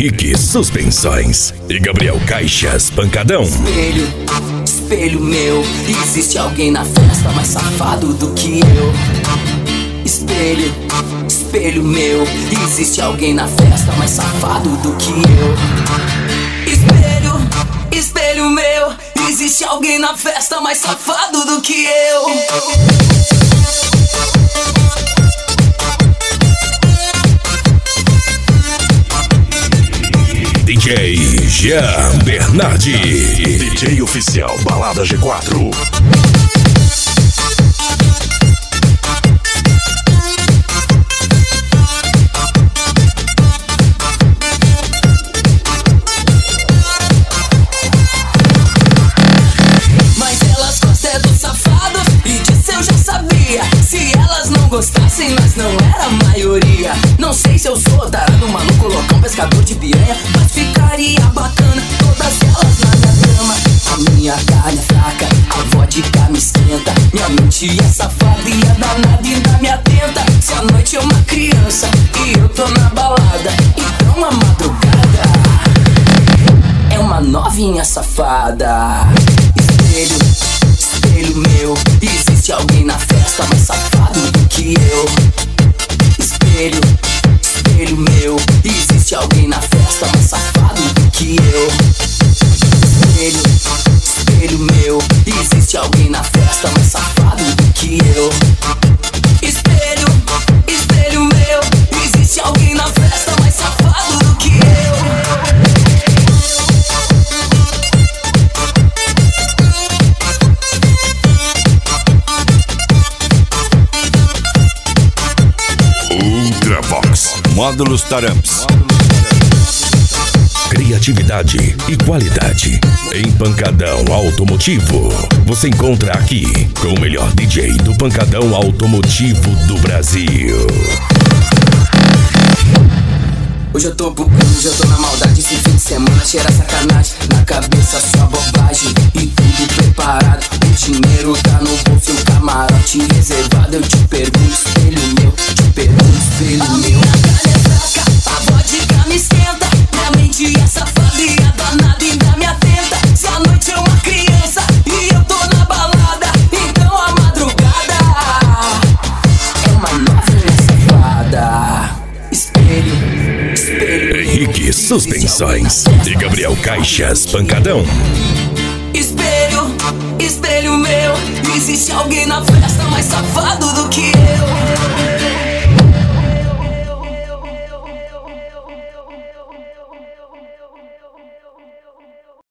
Henrique Suspensões e Gabriel Caixas Pancadão. Espelho, espelho meu, existe alguém na festa mais safado do que eu. Espelho, espelho meu, existe alguém na festa mais safado do que eu. Espelho, espelho meu, existe alguém na festa mais safado do que eu. DJ Jean Bernardi, DJ oficial Balada G4. Mas elas gostam dos safados, e disso eu já sabia. Se elas não gostassem, nós não era a maioria. Não sei se eu sou tarado, maluco, loucão, pescador de piranha, mas ficaria bacana todas elas na minha cama. A minha carne é fraca, a vodka me esquenta. Minha mente é safada e é danada e ainda me atenta. Se a noite é uma criança e eu tô na balada, então a madrugada é uma novinha safada. Espelho, espelho meu, existe alguém na festa mais safado do que eu. Espelho, espelho meu, existe alguém na festa mais safado do que eu. Espelho, espelho meu, existe alguém na festa mais safado do que eu. Espelho, espelho meu, existe alguém na festa mais safado do que eu. Ultravox, módulos Taramps. Criatividade e qualidade em Pancadão Automotivo. Você encontra aqui com o melhor DJ do Pancadão Automotivo do Brasil. Hoje eu tô bugando, hoje eu tô na maldade. Esse fim de semana cheira sacanagem. Na cabeça só bobagem e tudo preparado. O dinheiro tá no bolso e o camarote reservado. Eu te pergunto, espelho meu, te pergunto, espelho meu. A minha carne é fraca, a vodka me esquenta. Minha mente é safada e a danada ainda me atenta. Se a noite é uma criança e eu tô na balada, então a madrugada é uma novinha safada. Espelho, espelho. Henrique Suspensões e Gabriel Caixas Pancadão. Espelho, espelho meu, existe alguém na festa mais safado do que eu.